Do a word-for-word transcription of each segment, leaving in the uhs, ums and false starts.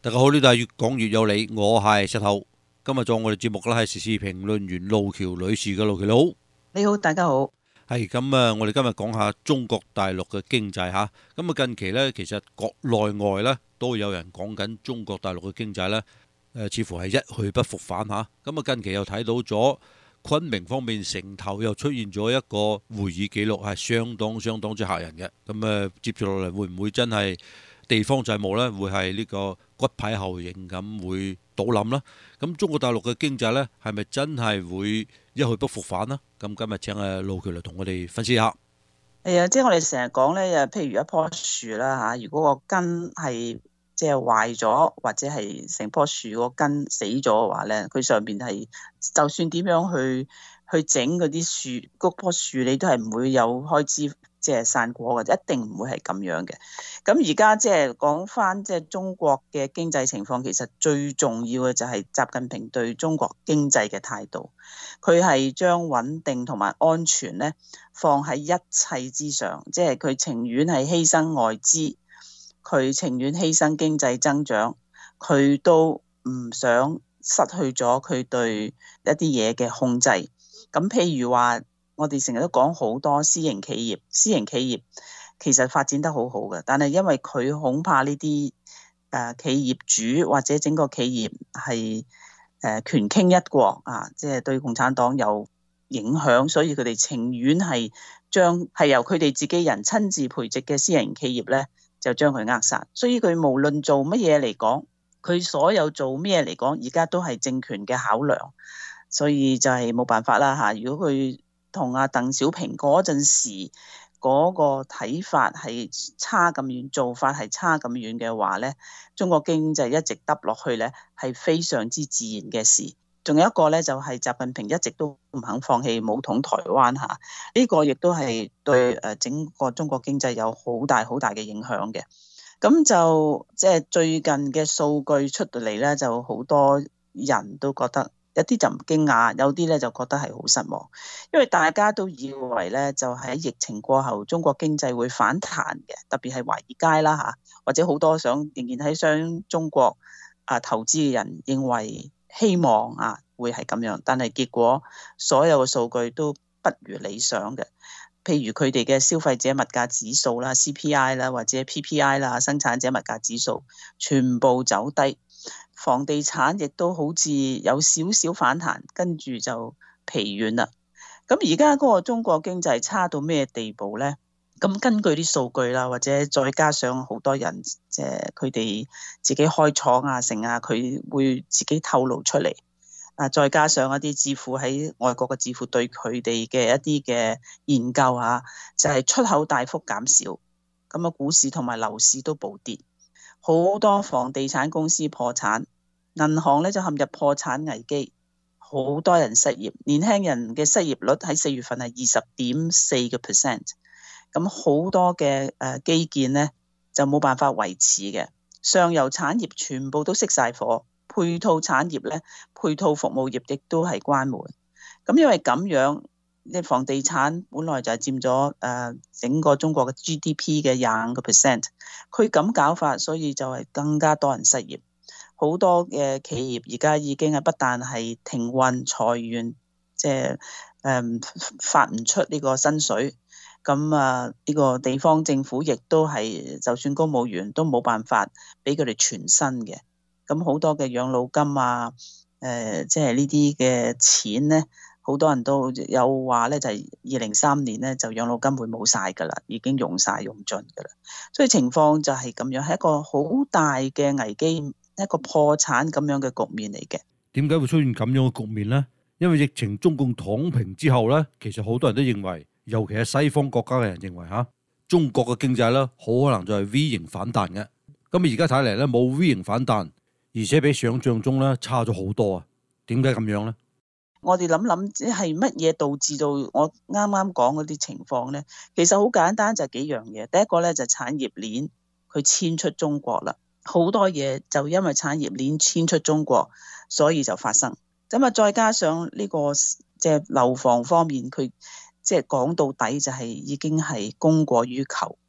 大家好，呢度係越講越有理，我係石頭。今日做我哋節目嘅係時事評論員路橋女士嘅。路橋你好。 你好，大家好。 係咁啊！我哋今日講下中國大陸嘅經濟嚇。咁啊近期呢，其實國內外呢都有人講緊中國大陸嘅經濟呢，誒似乎係一去不復返嚇。咁啊近期又睇到咗昆明方面城頭又出現咗一個會議記錄，係相當相當之嚇人嘅。咁啊接住落嚟會唔會真係地方債務呢？會係呢個骨牌效應咁會倒冧啦？咁中國大陸嘅經濟呢，係咪真係會一去不復返呢？咁今日請阿路橋嚟同我哋分析下。 係啊，即係我哋成日講咧，誒，譬如一棵樹啦嚇，如果個根係即係壞咗，或者係成棵樹個根死咗嘅話咧，佢上邊係就算點樣去去整嗰啲樹，嗰棵樹你都係唔會有開枝即係散果嘅，一定唔會係咁樣嘅。咁而家即係講翻即係中國嘅經濟情況，其實最重要嘅就係習近平對中國經濟嘅態度，佢係將穩定同埋安全咧放喺一切之上，即係佢情願係犧牲外資，佢情願犧牲經濟增長，佢都唔想失去咗佢對一啲嘢嘅控制。咁譬如話，我哋成日都講好多私營企業，私營企業其實發展得好好嘅，但係因為佢恐怕呢啲誒企業主或者整個企業係誒權傾一國啊，即係對共產黨有影響，所以佢哋情願係將係由佢哋自己人親自培植嘅私人企業咧，就將佢扼殺。所以佢無論做乜嘢嚟講，佢所有做咩嚟講，而家都係政權嘅考量，所以就係冇辦法啦嚇。如果佢同阿鄧小平嗰陣時嗰個睇法係差咁遠，做法係差咁遠嘅話咧，中國經濟一直耷落去咧，係非常之自然嘅事。仲有一個咧，就係習近平一直都唔肯放棄武統台灣嚇，呢個亦都係對誒整個中國經濟有好大好大嘅影響嘅。咁就即係最近嘅數據出到嚟咧，就好多人都覺得。有啲就唔驚訝，有啲咧就覺得係好失望，因為大家都以為咧就喺疫情過後，中國經濟會反彈嘅，特別係華爾街啦嚇，或者好多想仍然喺上中國啊投資嘅人認為希望啊會係咁樣，但係結果所有嘅數據都不如理想嘅，譬如佢哋嘅消費者物價指數啦、C P I 啦或者 P P I 啦、生產者物價指數全部走低。房地產亦都好似有少少反彈，跟住就疲軟啦。咁而家嗰個中國經濟差到咩地步呢？咁根據啲數據啦，或者再加上好多人即係佢哋自己開廠啊、成啊，佢會自己透露出嚟。啊，再加上一啲智庫喺外國嘅智庫對佢哋嘅一啲嘅研究啊，就係出口大幅減少，咁啊股市同埋樓市都暴跌。好多房地產公司破產，銀行咧就陷入破產危機，好多人失業，年輕人嘅失業率喺四月份係二十點四個 percent， 咁好多嘅誒基建咧就冇辦法維持嘅，上游產業全部都熄晒火，配套產業咧、配套服務業亦都係關門，咁因為咁樣。啲房地產本來就係佔咗誒整個中國嘅 G D P 嘅廿五個 percent，佢咁搞法，所以就係更加多人失業。好多嘅企業而家已經係不但係停運裁員，即係誒發唔出呢個薪水。咁啊，呢個地方政府亦都係，就算公務員都冇辦法俾佢哋全薪嘅。咁好多嘅養老金啊，誒即係呢啲嘅錢咧。好多人都有話咧，就係二零三年咧就養老金會冇晒噶啦，已經用晒用盡噶啦，所以情況就係咁樣，係一個好大嘅危機，一個破產咁樣嘅局面嚟嘅。 點解會出現咁樣嘅局面呢？因為疫情中共躺平之後呢，其實好多人都認為，尤其係西方國家嘅人認為嚇，中國嘅經濟咧好可能就係 V 型反彈嘅。咁而家睇嚟咧冇 V 型反彈，而且比想象中咧差咗好多啊！點解咁樣呢？ 我哋諗諗，即係乜嘢導致到我啱啱講嗰啲情況呢？其實好簡單，就幾樣嘢。第一個咧就產業鏈佢遷出中國啦，好多嘢就因為產業鏈遷出中國，所以就發生。咁啊，再加上呢個即係樓房方面，佢即係講到底就係已經係供過於求，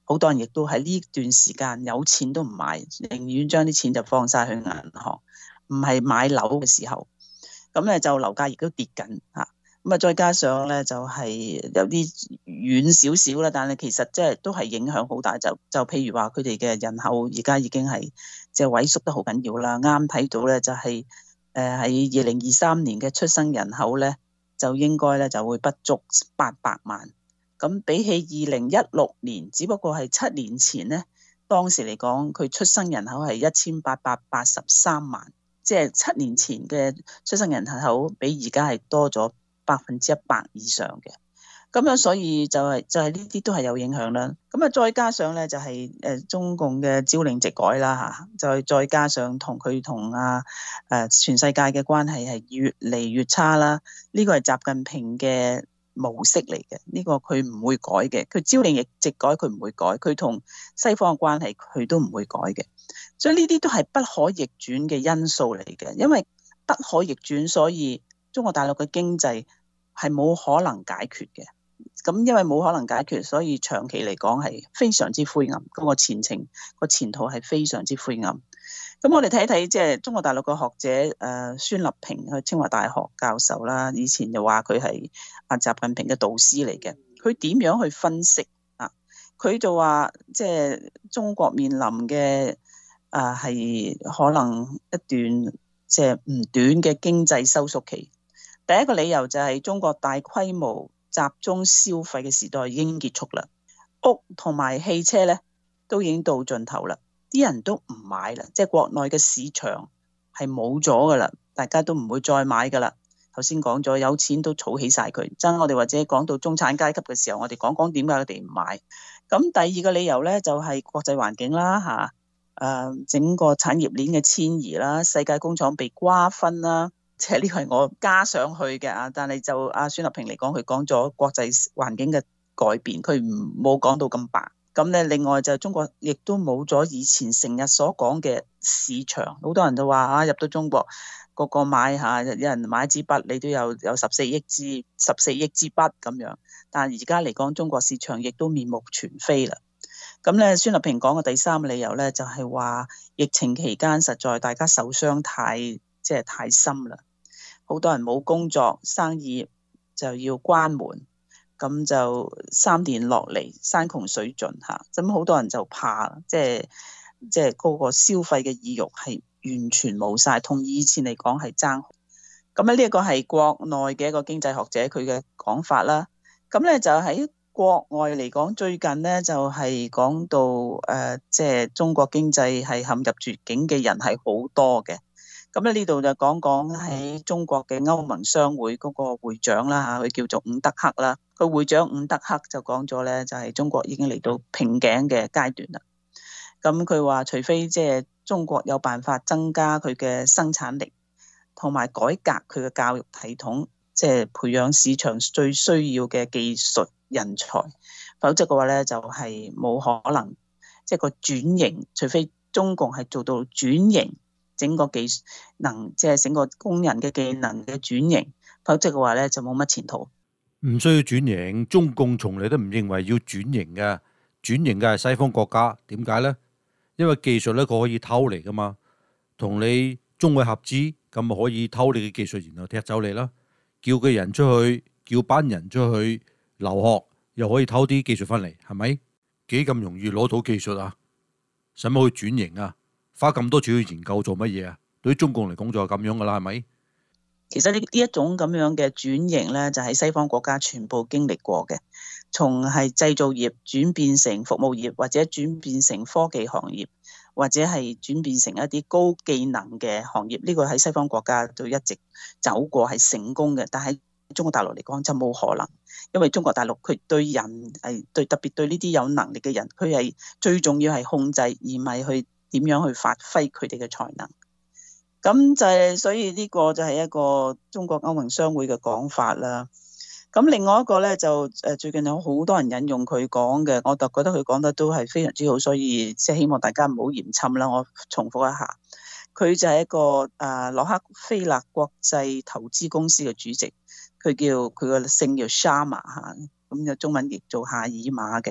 好多人亦都喺呢段時間有錢都唔買，寧願將啲錢就放晒去銀行，唔係買樓嘅時候。咁咧就樓價亦都跌緊嚇。咁啊，再加上咧就係有啲遠少少啦，但係其實即係都係影響好大。就就譬如話佢哋嘅人口而家已經係即係萎縮得好緊要啦。啱睇到咧就係誒喺二零二三年嘅出生人口咧就應該咧就會不足八百萬。咁比起二零一六年，只不過係七年前咧，當時嚟講佢出生人口係一千八百八十三萬，即係七年前嘅出生人口比而家係多咗百分之一百以上嘅。咁樣所以就係就係呢啲都係有影響啦。咁啊再加上咧就係誒中共嘅朝令夕改啦嚇，再再加上同佢同啊誒全世界嘅關係係越嚟越差啦。呢個係習近平嘅模式嚟嘅，呢個佢唔會改嘅。佢朝令夕改佢唔會改，佢同西方嘅關係佢都唔會改嘅。所以呢啲都係不可逆轉嘅因素嚟嘅，因為不可逆轉，所以中國大陸嘅經濟係冇可能解決嘅。咁因為冇可能解決，所以長期嚟講係非常之灰暗，嗰個前程個前途係非常之灰暗。咁我哋睇睇即係中國大陸嘅學者誒孫立平，佢清華大學教授啦，以前就話佢係阿習近平嘅導師嚟嘅。佢點樣去分析啊？佢就話即係中國面臨嘅誒係可能一段即係唔短嘅經濟收縮期。第一個理由就係中國大規模集中消費嘅時代已經結束啦，屋同埋汽車咧都已經到盡頭啦，啲人都唔買啦，即係國內嘅市場係冇咗噶啦，大家都唔會再買噶啦。頭先講咗有錢都儲起晒佢，真我哋或者講到中產階級嘅時候，我哋講講點解佢哋唔買。咁第二個理由咧就係國際環境啦嚇，誒整個產業鏈嘅遷移啦，世界工廠被瓜分啦。即係呢個係我加上去嘅啊，但係就阿孫立平嚟講，佢講咗國際環境嘅改變，佢唔冇講到咁白。咁咧，另外就中國亦都冇咗以前成日所講嘅市場，好多人都話啊，入到中國個個買下，有人買一支筆，你都有有十四億支十四億支筆咁樣。但係而家嚟講，中國市場亦都面目全非啦。咁咧，孫立平講嘅第三個理由咧，就係話疫情期間實在大家受傷太即係太深啦。好多人冇工作，生意就要關門，咁就三年落嚟山窮水盡嚇，咁好多人就怕，即係即係嗰個消費嘅意欲係完全冇晒，同以前嚟講係爭。咁咧呢一個係國內嘅一個經濟學者佢嘅講法啦。咁咧就喺國外嚟講，最近咧就係講到誒，即係中國經濟係陷入絕境嘅人係好多嘅。咁咧呢度就講講喺中國嘅歐盟商會嗰個會長啦嚇，佢叫做伍德克啦。佢會長伍德克就講咗咧，就係中國已經嚟到瓶頸嘅階段啦。咁佢話，除非即係中國有辦法增加佢嘅生產力，同埋改革佢嘅教育系統，即係培養市場最需要嘅技術人才，否則嘅話咧就係冇可能，即係個轉型。除非中共係做到轉型。整個技能即係整個工人嘅技能嘅轉型，否則嘅話咧就冇乜前途。 唔需要轉型，中共從嚟都唔認為要轉型嘅，轉型嘅係西方國家。點解呢？因為技術咧佢可以偷嚟噶嘛，同你中外合資咁咪可以偷你嘅技術，然後踢走你啦。叫個人出去，叫班人出去留學，又可以偷啲技術翻嚟，係咪？幾咁容易攞到技術啊？使乜去轉型啊？花咁多錢去研究做乜嘢啊？對於中共嚟講就係咁樣噶啦，係咪？ 其實呢呢一種咁樣嘅轉型咧，就喺西方國家全部經歷過嘅，從係製造業轉變成服務業，或者轉變成科技行業，或者係轉變成一啲高技能嘅行業。呢個喺西方國家都一直走過係成功嘅，但係中國大陸嚟講就冇可能，因為中國大陸佢對人係對特別對呢啲有能力嘅人，佢係最重要係控制，而唔係去點樣去發揮佢哋嘅才能。咁就係、是、所以呢個就係一個中國歐盟商會嘅講法啦。咁另外一個咧就誒最近有好多人引用佢講嘅，我就覺得佢講得都係非常之好，所以即係希望大家唔好嫌侵啦。我重複一下，佢就係一個誒、呃、洛克菲勒國際投資公司嘅主席，佢叫佢個姓叫 Sharma 嚇，咁就中文譯做夏爾馬嘅。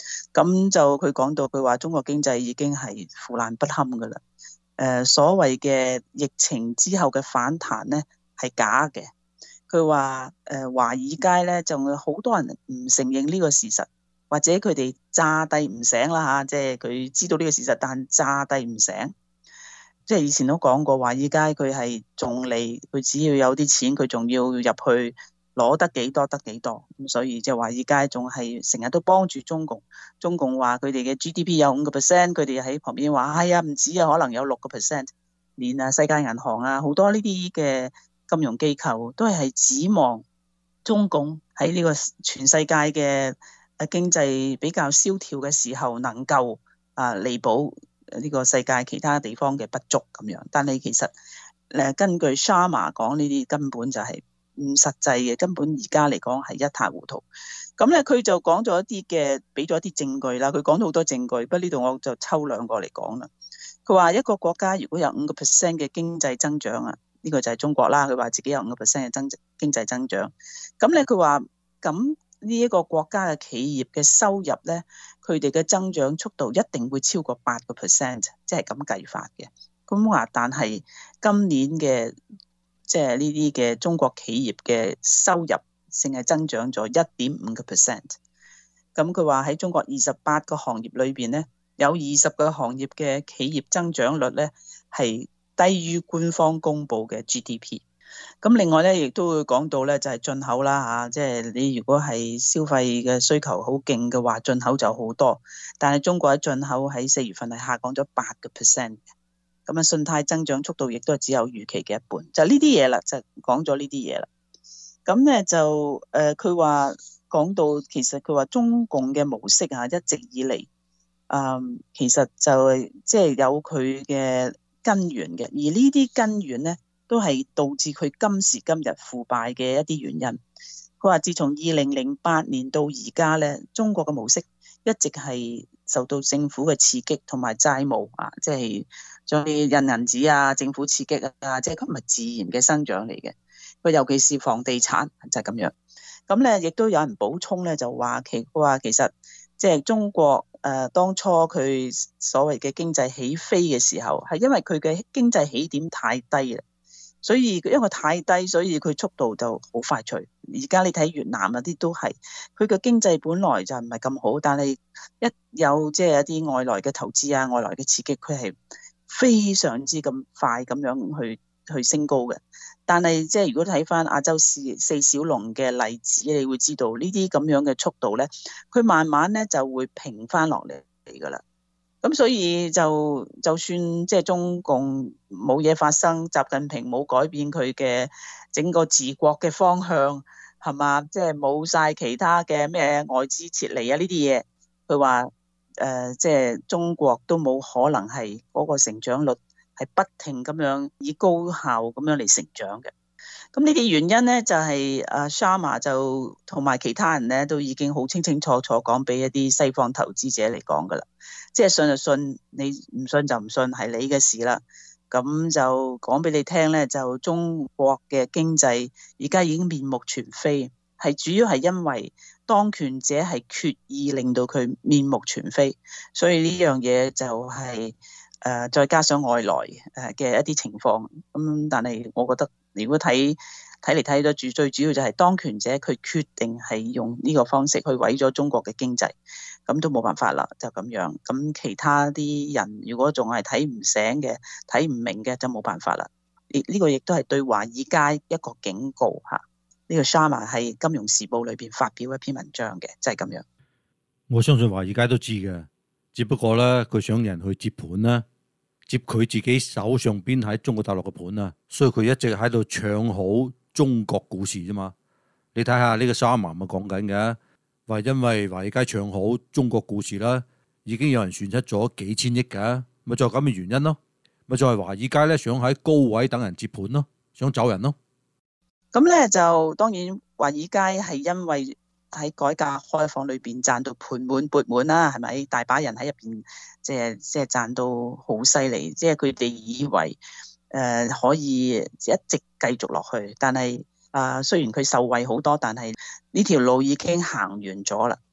咁就佢講到佢話中國經濟已經係腐爛不堪㗎啦。誒所謂嘅疫情之後嘅反彈咧係假嘅。佢話誒華爾街咧仲有好多人唔承認呢個事實，或者佢哋詐諦唔醒啦嚇，即係佢知道呢個事實，但詐諦唔醒。即係以前都講過，華爾街佢係重利，佢只要有啲錢，佢仲要入去攞得幾多得幾多。咁所以即係華爾街仲係成日都幫住中共。中共話佢哋嘅 G D P 有五個 percent，佢哋喺旁邊話係啊，唔止啊，可能有六個 percent。連啊世界銀行啊好多呢啲嘅金融機構都係指望中共喺呢個全世界嘅誒經濟比較蕭條嘅時候，能夠啊彌補呢個世界其他地方嘅不足咁樣。但係其實誒根據 Sharma 講，呢啲根本就係唔實際嘅，根本而家嚟講係一塌糊塗。咁咧佢就講咗一啲嘅，俾咗一啲證據啦。佢講到好多證據，不過呢度我就抽兩個嚟講啦。佢話一個國家如果有五個 percent 嘅經濟增長啊，呢個就係中國啦。佢話自己有五個 percent 嘅增經濟增長，咁咧佢話咁呢一個國家嘅企業嘅收入咧，佢哋嘅增長速度一定會超過八個 percent，即係咁計法嘅。咁話但係今年嘅即係呢啲嘅中國企業嘅收入，淨係增長咗一點五個 percent。咁佢話喺中國二十八個行業裏邊咧，有二十個行業嘅企業增長率咧係低於官方公布嘅 G D P。咁另外咧，亦都會講到咧，就係進口啦嚇，即係你如果係消費嘅需求好勁嘅話，進口就好多。但係中國喺進口喺四月份係下降咗八個 percent 嘅。咁啊，信貸增長速度亦都係只有預期嘅一半。就呢啲嘢啦，就講咗呢啲嘢啦。咁咧就誒，佢話講到其實佢話中共嘅模式啊，一直以嚟，嗯，其實就係即係有佢嘅根源嘅，而呢啲根源咧，都係導致佢今時今日腐敗嘅一啲原因。佢話自從二零零八年到而家咧，中國嘅模式一直係受到政府嘅刺激同埋債務啊，即係將啲印銀紙啊，政府刺激啊，即係佢唔係自然嘅生長嚟嘅。佢尤其是房地產就係咁樣。咁咧亦都有人補充咧，就話其佢話其實即係中國誒、呃、當初佢所謂嘅經濟起飛嘅時候，係因為佢嘅經濟起點太低啦。所以因為太低，所以佢速度就好快脆。而家你睇越南嗰啲都係，佢嘅經濟本來就唔係咁好，但係一有即係一啲外來嘅投資啊、外來嘅刺激，佢係非常之咁快咁樣去去升高嘅。但係即係如果睇翻亞洲四四小龍嘅例子，你會知道呢啲咁樣嘅速度咧，佢慢慢咧就會平翻落嚟嚟噶啦。咁所以就就算即係中共冇嘢發生，習近平冇改變佢嘅整個治國嘅方向，係嘛？即係冇晒其他嘅咩外資撤離啊呢啲嘢，佢話誒即係中國都冇可能係嗰個成長率係不停咁樣以高效咁樣嚟成長嘅。咁呢啲原因咧，就係阿 Sharma 就同埋其他人咧，都已經好清清楚楚講俾一啲西方投資者嚟講噶啦。即係信就信，你唔信就唔信，係你嘅事啦。咁就講俾你聽咧，就中國嘅經濟而家已經面目全非，係主要係因為當權者係決意令到佢面目全非，所以呢樣嘢就係、是、誒、呃、再加上外來誒嘅一啲情況。咁但係我覺得，如果睇睇嚟睇到住，最主要就係當權者佢決定係用呢個方式去毀咗中國嘅經濟。咁都冇辦法啦，就咁樣。咁其他啲人如果仲係睇唔醒嘅、睇唔明嘅，就冇辦法啦。呢、這、呢個亦都係對華爾街一個警告嚇。呢、這個 Sharma 喺《金融時報》裏邊發表一篇文章嘅，就係、是、咁樣。 我相信華爾街都知嘅，只不過咧佢想人去接盤啦，接佢自己手上邊喺中國大陸嘅盤啊，所以佢一直喺度唱好中國股市啫嘛。你睇下呢個 Sharma 咪講緊嘅。話因為華爾街唱好中國股市啦，已經有人損失咗幾千億㗎，咪就係咁嘅原因咯。咪就係華爾街咧想喺高位等人接盤咯，想走人咯。 咁咧就當然華爾街係因為喺改革開放裏邊賺到盤滿缽滿啦，係咪？大把人喺入邊即係即係賺到好犀利，即係佢哋以為誒、呃、可以一直繼續落去，但係啊、呃，雖然佢受惠好多，但係呢條路已經行完咗啦。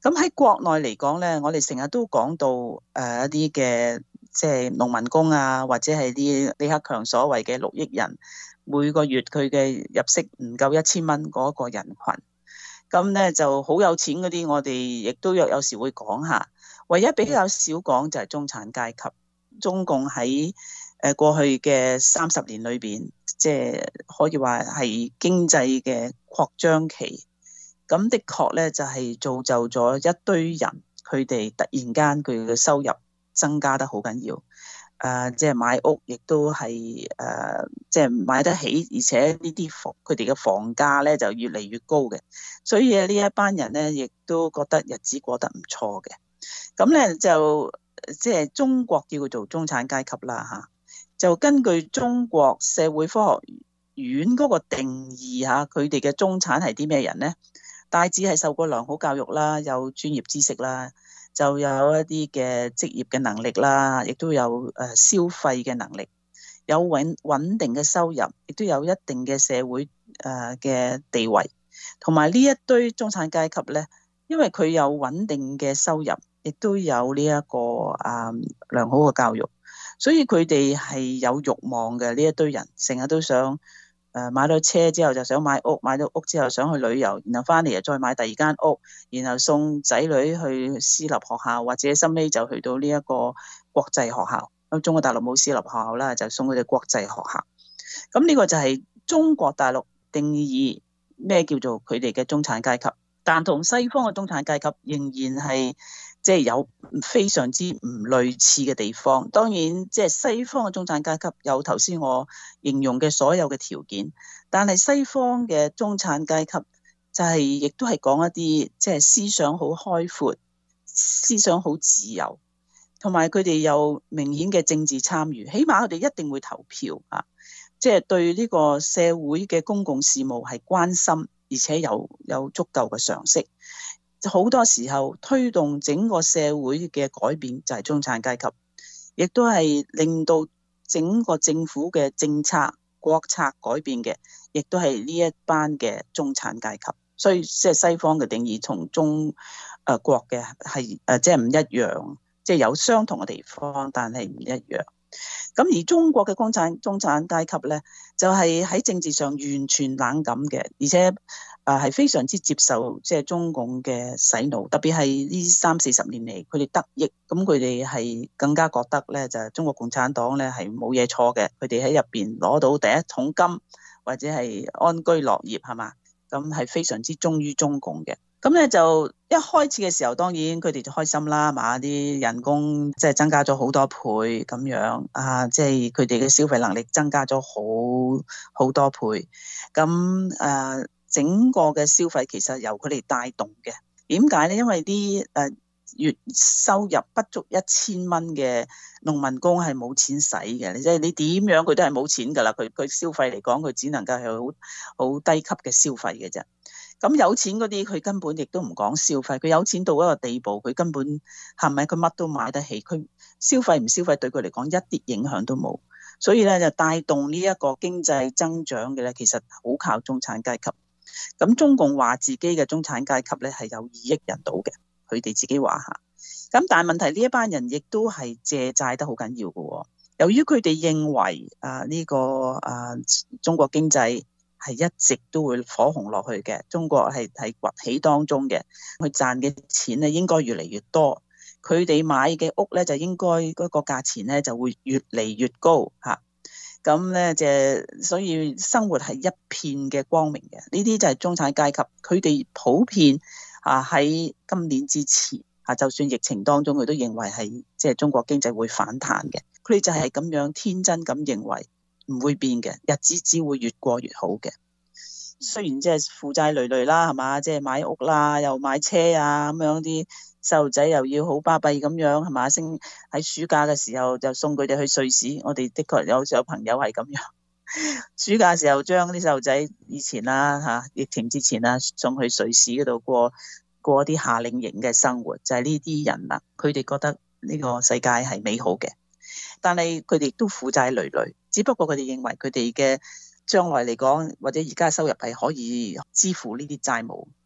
咁喺國內嚟講咧，我哋成日都講到誒、呃、一啲嘅即係農民工啊，或者係啲李克強所謂嘅六億人，每個月佢嘅入息唔夠一千蚊嗰個人群。咁咧就好有錢嗰啲，我哋亦都有有時會講下。唯一比較少講就係中產階級。中共喺誒過去嘅三十年裏邊，即係可以話係經濟嘅擴張期。咁的確咧就係造就咗一堆人，佢哋突然間佢嘅收入增加得好緊要。誒，即係買屋亦都係誒，即係買得起，而且呢啲房佢哋嘅房價咧就越嚟越高嘅，所以呢一班人咧亦都覺得日子過得唔錯嘅。咁咧就即係中國叫佢做中產階級啦嚇，就根據中國社會科學院嗰個定義嚇，佢哋嘅中產係啲咩人咧？大致係受過良好教育啦，有專業知識啦。就有一啲嘅職業嘅能力啦，亦都有誒消費嘅能力，有穩穩定嘅收入，亦都有一定嘅社會誒嘅地位。同埋呢一堆中產階級咧，因為佢有穩定嘅收入，亦都有呢一個誒良好嘅教育，所以佢哋係有慾望嘅。呢一堆人成日都想誒買到車之後就想買屋，買到屋之後想去旅遊，然後翻嚟又再買第二間屋，然後送仔女去私立學校，或者收尾就去到呢一個國際學校。咁中國大陸冇私立學校啦，就送佢哋國際學校。咁呢個就係中國大陸定義咩叫做佢哋嘅中產階級，但同西方嘅中產階級仍然係即係有非常之唔類似嘅地方。當然，即係西方嘅中產階級有頭先我形容嘅所有嘅條件，但係西方嘅中產階級就係亦都係講一啲即係思想好開闊、思想好自由，同埋佢哋有明顯嘅政治參與，起碼佢哋一定會投票啊！即係對呢個社會嘅公共事務係關心，而且有有足夠嘅常識。好多時候推動整個社會嘅改變就係中產階級，亦都係令到整個政府嘅政策國策改變嘅，亦都係呢一班嘅中產階級。所以即係西方嘅定義同中誒國嘅係誒即係唔一樣，即係有相同嘅地方，但係唔一樣。咁而中國嘅中產中產階級咧，就係喺政治上完全冷感嘅，而且誒係非常之接受即係中共嘅洗腦，特別係呢三四十年嚟佢哋得益，咁佢哋係更加覺得咧就係中國共產黨咧係冇嘢錯嘅，佢哋喺入邊攞到第一桶金或者係安居樂業係嘛，咁係非常之忠於中共嘅。咁咧就一開始嘅時候，當然佢哋就開心啦，嘛啲人工即係增加咗好多倍咁樣啊，即係佢哋嘅消費能力增加咗好好多倍。咁誒、啊，整個嘅消費其實由佢哋帶動嘅。點解咧？因為啲誒月收入不足一千蚊嘅農民工係冇錢使嘅，即係你點樣佢都係冇錢㗎啦。佢佢消費嚟講，佢只能夠係好好低級嘅消費嘅啫。咁有錢嗰啲佢根本亦都唔講消費，佢有錢到一個地步，佢根本係咪佢乜都買得起，佢消費唔消費對佢嚟講一啲影響都冇，所以咧就帶動呢一個經濟增長嘅咧，其實好靠中產階級。咁中共話自己嘅中產階級咧係有二億人到嘅，佢哋自己話下。咁但係問題呢一班人亦都係借債得好緊要嘅，由於佢哋認為啊呢個啊中國經濟係一直都會火紅落去嘅，中國係喺崛起當中嘅，佢賺嘅錢咧應該越嚟越多，佢哋買嘅屋咧就應該嗰個價錢咧就會越嚟越高嚇，咁咧就所以生活係一片嘅光明嘅，呢啲就係中產階級，佢哋普遍啊喺今年之前啊，就算疫情當中佢都認為係即係中國經濟會反彈嘅，佢哋就係咁樣天真咁認為。唔會變嘅，日子只會越過越好嘅。雖然即係負債累累啦，係嘛，即係買屋啦，又買車啊，咁樣啲細路仔又要好巴閉咁樣，係嘛？升喺暑假嘅時候就送佢哋去瑞士，我哋的確有有朋友係咁樣。暑假嘅時候將啲細路仔以前啦嚇，疫情之前啦，送去瑞士嗰度過過啲夏令營嘅生活，就係呢啲人啦。佢哋覺得呢個世界係美好嘅。但係佢哋都負債累累，只不過佢哋認為佢哋嘅將來嚟講，或者而家收入係可以支付呢啲債務。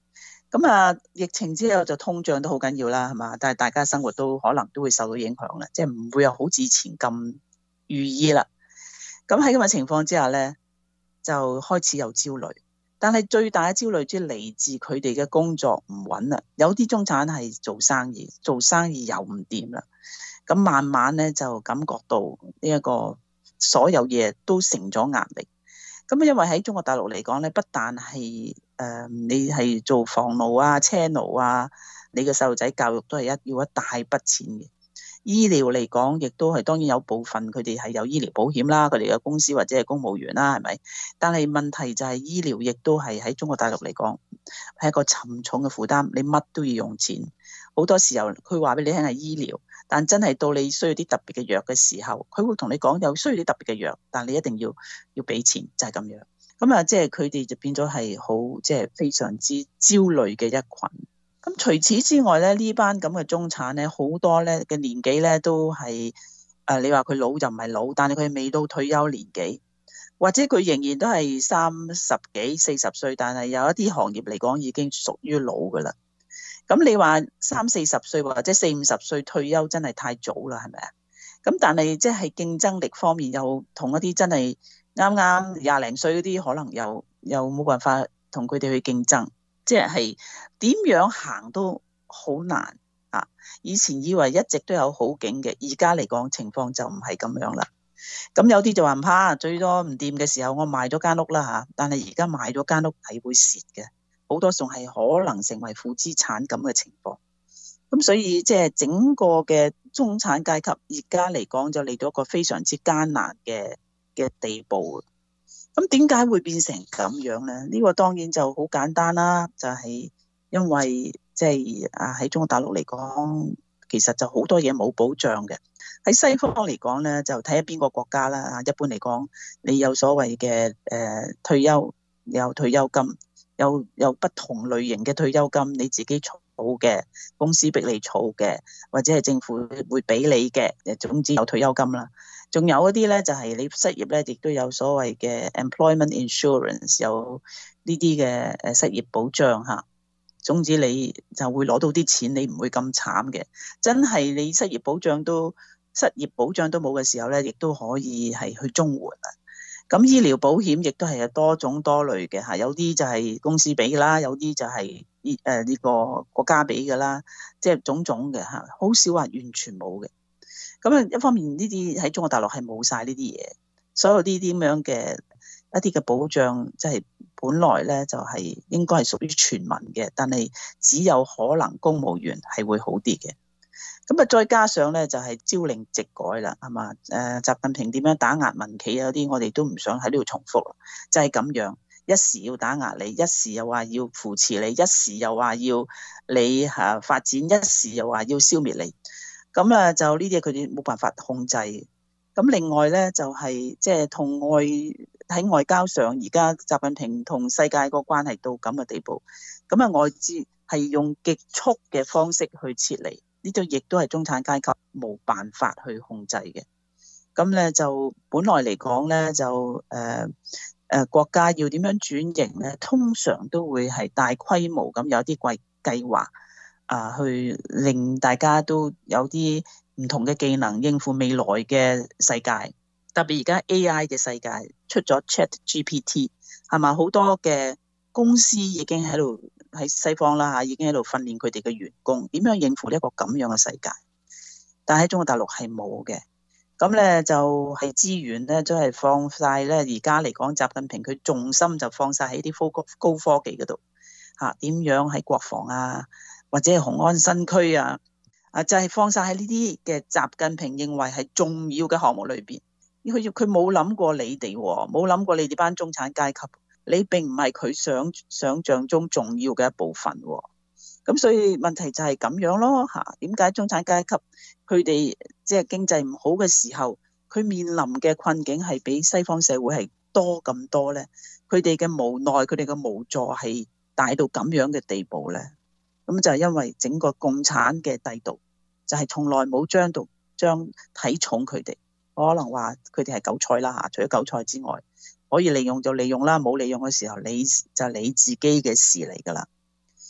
咁啊，疫情之後就通脹都好緊要啦，係嘛？但係大家生活都可能都會受到影響啦，即係唔會有好似以前咁如意啦。咁喺咁嘅情況之下咧，就開始有焦慮。但係最大嘅焦慮即係嚟自佢哋嘅工作唔穩啦。有啲中產係做生意，做生意又唔掂啦。咁慢慢咧就感覺到呢一個所有嘢都成咗壓力。咁因為喺中國大陸嚟講咧，不但係誒、呃、你係做房奴啊、車奴啊，你嘅細路仔教育都係一要一大筆錢嘅。醫療嚟講，亦都係當然有部分佢哋係有醫療保險啦，佢哋嘅公司或者係公務員啦，係咪？但係問題就係醫療亦都係喺中國大陸嚟講係一個沉重嘅負擔，你乜都要用錢。好多時候佢話俾你聽係醫療，但真係到你需要啲特別嘅藥嘅時候，佢會同你講有需要啲特別嘅藥，但你一定要要俾錢，就係咁樣。咁啊，即係佢哋就變咗係好即係非常之焦慮嘅一群。咁除此之外咧，呢班咁嘅中產咧，好多咧嘅年紀咧都係誒，你話佢老就唔係老，但係佢未到退休年紀，或者佢仍然都係三十幾、四十歲，但係有一啲行業嚟講已經屬於老噶啦。咁你話三四十歲或者四五十歲退休真係太早啦，係咪啊？咁但係即係競爭力方面又同一啲真係啱啱廿零歲嗰啲，可能又又冇辦法同佢哋去競爭，即係點樣行都好難啊！以前以為一直都有好景嘅，而家嚟講情況就唔係咁樣啦。咁有啲就話唔怕，最多唔掂嘅時候我賣咗間屋啦嚇，但係而家賣咗間屋係會蝕嘅。好多仲係可能成為負資產咁嘅情況，咁所以即係整個嘅中產階級而家嚟講就嚟到一個非常之艱難嘅嘅地步。咁點解會變成咁樣呢？呢個當然就好簡單啦，就係因為即係啊喺中國大陸嚟講，其實就好多嘢冇保障嘅。喺西方嚟講呢，就睇下邊個國家啦。一般嚟講，你有所謂嘅誒退休有退休金。有有不同類型嘅退休金，你自己儲嘅，公司逼你儲嘅，或者係政府會俾你嘅，誒總之有退休金啦。仲有一啲咧，就係你失業咧，亦都有所謂嘅 employment insurance，有呢啲嘅誒失業保障嚇。總之你就會攞到啲錢，你唔會咁慘嘅。真係你失業保障都失業保障都冇嘅時候咧，亦都可以係去綜援啊。咁醫療保險亦都係多種多類嘅嚇，有啲就係公司俾㗎啦，有啲就係依誒呢個國家俾㗎啦，即係種種嘅嚇，好少話完全冇嘅。咁啊，一方面呢啲喺中國大陸係冇晒呢啲嘢，所有呢啲咁樣嘅一啲嘅保障，即係本來咧就係應該係屬於全民嘅，但係只有可能公務員係會好啲嘅。咁啊，再加上咧就係朝令夕改啦，係嘛？誒，習近平點樣打壓民企啊？嗰啲我哋都唔想喺呢度重複，就係咁樣，一時要打壓你，一時又話要扶持你，一時又話要你嚇發展，一時又話要消滅你。咁啊，就呢啲佢哋冇辦法控制。咁另外咧就係即係同外喺外交上，而家習近平同世界個關係到咁嘅地步，咁啊外資係用極速嘅方式去撤離。呢度亦都係中產階級冇辦法去控制嘅。咁咧就本來嚟講咧就誒誒、呃呃、國家要點樣轉型咧，通常都會係大規模咁有啲計計劃啊，去令大家都有啲唔同嘅技能應付未來嘅世界。特別而家 A I 嘅世界出咗 Chat G P T 係嘛，好多嘅公司已經喺度。喺西方啦嚇，已經喺度訓練佢哋嘅員工點樣應付呢一個咁樣嘅世界，但喺中國大陸係冇嘅。咁咧就係資源咧，都係放晒咧。而家嚟講，習近平佢重心就放晒喺啲高高科技嗰度嚇，點樣喺國防啊，或者係雄安新區啊，啊就係放晒喺呢啲嘅習近平認為係重要嘅項目裏邊。佢佢冇諗過你哋，冇諗過你哋班中產階級。你並唔係佢想想象中重要嘅一部分喎，咁所以問題就係咁樣咯嚇。點解中產階級佢哋即係經濟唔好嘅時候，佢面臨嘅困境係比西方社會係多咁多呢？佢哋嘅無奈，佢哋嘅無助係大到咁樣嘅地步呢？咁就係因為整個共產嘅制度就係從來冇將到將睇重佢哋，可能話佢哋係韭菜啦嚇，除咗韭菜之外。可以利用就利用啦，冇利用嘅時候，你就係你自己嘅事嚟㗎啦。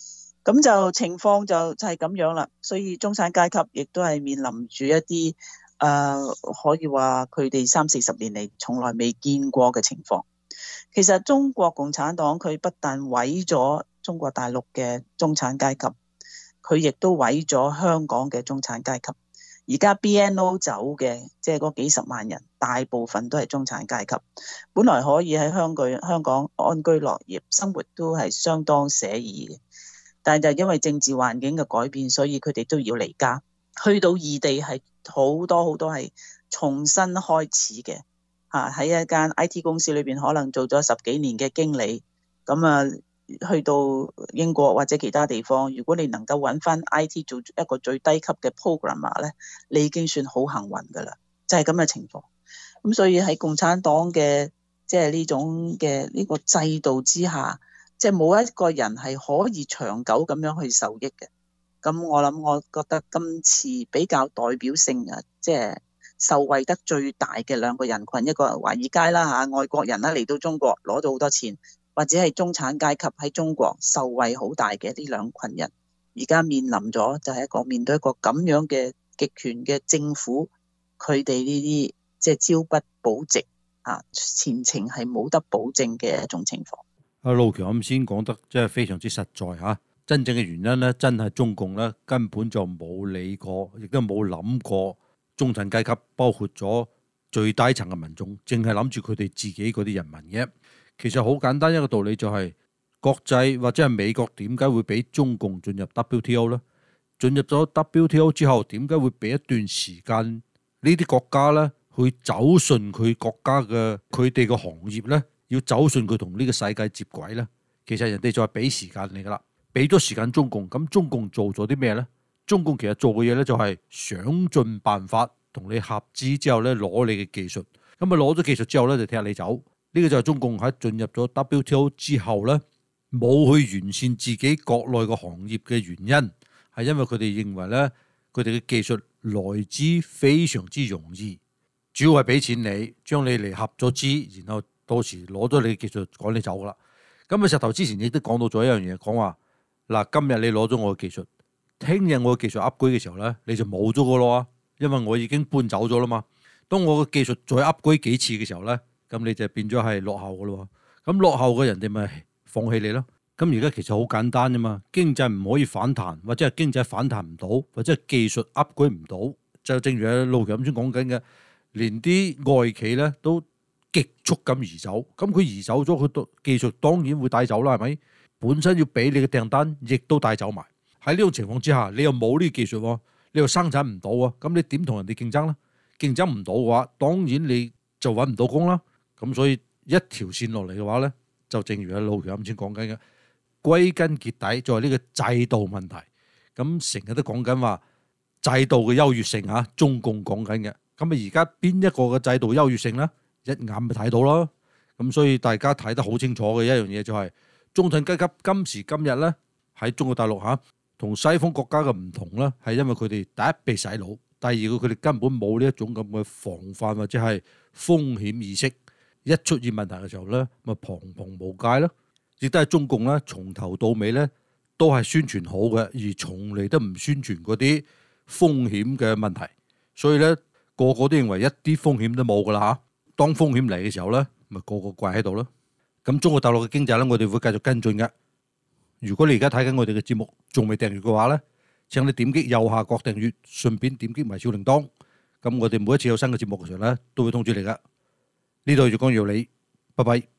咁就情況就就係咁樣啦。所以中產階級亦都係面臨住一啲誒、呃，可以話佢哋三四十年嚟從來未見過嘅情況。其實中國共產黨佢不但毀咗中國大陸嘅中產階級，佢亦都毀咗香港嘅中產階級。而家 B N O 走嘅，即係嗰幾十萬人，大部分都係中產階級，本來可以喺香港香港安居樂業，生活都係相當寫意嘅。但係就因為政治環境嘅改變，所以佢哋都要離家，去到異地係好多好多係重新開始嘅。嚇，喺一間 I T 公司裏邊，可能做咗十幾年嘅經理，咁啊去到英國或者其他地方，如果你能夠揾翻 I T 做一個最低級嘅 programmer 咧，你已經算好幸運噶啦，就係咁嘅情況。咁所以喺共產黨嘅即係呢種嘅呢個制度之下，即係冇一個人係可以長久咁樣去受益嘅。咁我諗，我覺得今次比較代表性啊，即係受惠得最大嘅兩個人群，一個係華爾街啦嚇，外國人啦嚟到中國攞到好多錢，或者係中產階級喺中國受惠好大嘅呢兩群人，而家面臨咗就係一個面對一個咁樣嘅極權嘅政府，佢哋呢啲即係朝不保夕啊，前程係冇得保證嘅一種情況。 阿路橋啱先講得真係非常之實在嚇，真正嘅原因咧，真係中共咧根本就冇理過，亦都冇諗過中產階級，包括咗最低層嘅民眾，淨係諗住佢哋自己嗰啲人民嘅。其實好簡單一個道理就係、是、國際或者係美國點解會俾中共進入 W T O 呢？進入咗 W T O 之後，點解會俾一段時間呢啲國家咧去走順佢國家嘅佢哋嘅行業咧，要走順佢同呢個世界接軌咧？其實人哋就係俾時間你噶啦，俾咗時間中共，咁中共做咗啲咩咧？中共其實做嘅嘢咧就係想盡辦法同你合資之後咧攞你嘅技術，咁啊攞咗技術之後咧就踢下你走。呢個就係中共喺進入咗 W T O 之後咧，冇去完善自己國內嘅行業嘅原因，係因為佢哋認為咧，佢哋嘅技術來之非常之容易，主要係俾錢你，將你嚟合咗資，然後到時攞咗你嘅技術趕你走噶啦。咁啊，石頭之前亦都講到咗一樣嘢，講話嗱，今日你攞咗我嘅技術，聽日我嘅技術 upgrade 嘅時候咧，你就冇咗個咯，因為我已經搬走咗啦嘛。當我嘅技術再 upgrade 幾次嘅時候咧，咁你就變咗係落後嘅咯，咁落後嘅人哋咪放棄你咯。咁而家其實好簡單啫嘛，經濟唔可以反彈，或者係經濟反彈唔到，或者係技術 upgrade 唔到，就正如阿路橋咁先講緊嘅，連啲外企咧都極速咁移走。咁佢移走咗，佢技術當然會帶走啦，係咪？本身要俾你嘅訂單，亦都帶走埋。喺呢種情況之下，你又冇呢個技術，你又生產唔到啊，咁你點同人哋競爭咧？競爭唔到嘅話，當然你就揾唔到工啦。咁所以一條線落嚟嘅話咧，就正如阿路橋啱先講緊嘅，歸根結底就係呢個制度問題。咁成日都講緊話制度嘅優越性啊，中共講緊嘅。咁啊而家邊一個嘅制度優越性咧？一眼咪睇到啦。咁所以大家睇得好清楚嘅一樣嘢就係、是、中產階級今時今日咧喺中國大陸嚇，同西方國家嘅唔同咧，係因為佢哋第一被洗腦，第二個佢哋根本冇呢一種咁嘅防範或者係風險意識。一出現問題嘅時候咧，咪彷徨無戒咯。亦都係中共咧，從頭到尾咧都係宣傳好嘅，而從嚟都唔宣傳嗰啲風險嘅問題。所以咧，個個都認為一啲風險都冇噶啦嚇。當風險嚟嘅時候咧，咪個個跪喺度咯。咁中國大陸嘅經濟咧，我哋會繼續跟進嘅。如果你而家睇緊我哋嘅節目，仲未訂閱嘅話咧，請你點擊右下角訂閱，順便點擊埋小鈴鐺。咁我哋每一次有新嘅節目嘅時候咧，都會通知你噶。呢度粵講粵有理，拜拜。